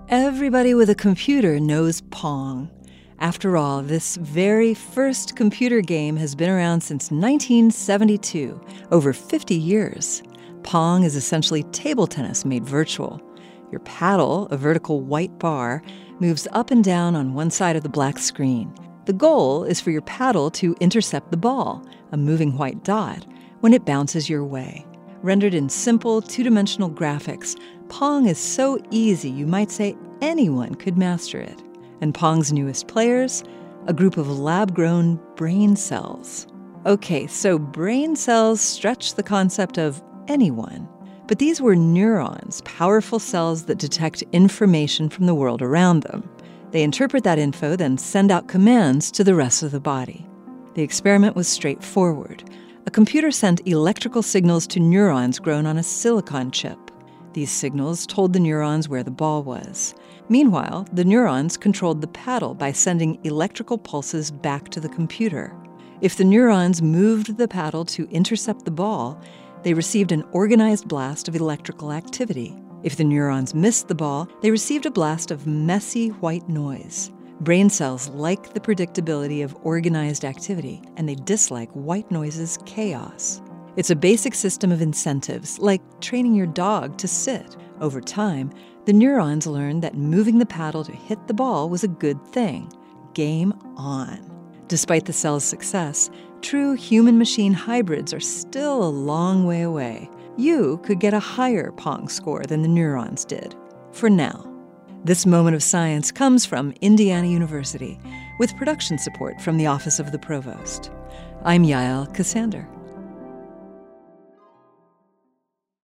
Everybody with a computer knows Pong. After all, this very first computer game has been around since 1972, over 50 years. Pong is essentially table tennis made virtual. Your paddle, a vertical white bar, moves up and down on one side of the black screen. The goal is for your paddle to intercept the ball, a moving white dot, when it bounces your way. Rendered in simple, two-dimensional graphics, Pong is so easy you might say anyone could master it. And Pong's newest players? A group of lab-grown brain cells. Okay, so brain cells stretch the concept of anyone. But these were neurons, powerful cells that detect information from the world around them. They interpret that info, then send out commands to the rest of the body. The experiment was straightforward. A computer sent electrical signals to neurons grown on a silicon chip. These signals told the neurons where the ball was. Meanwhile, the neurons controlled the paddle by sending electrical pulses back to the computer. If the neurons moved the paddle to intercept the ball, they received an organized blast of electrical activity. If the neurons missed the ball, they received a blast of messy white noise. Brain cells like the predictability of organized activity, and they dislike white noise's chaos. It's a basic system of incentives, like training your dog to sit. Over time, the neurons learned that moving the paddle to hit the ball was a good thing. Game on. Despite the cell's success, true human-machine hybrids are still a long way away. You could get a higher Pong score than the neurons did, for now. This moment of science comes from Indiana University, with production support from the Office of the Provost. I'm Yael Ksander.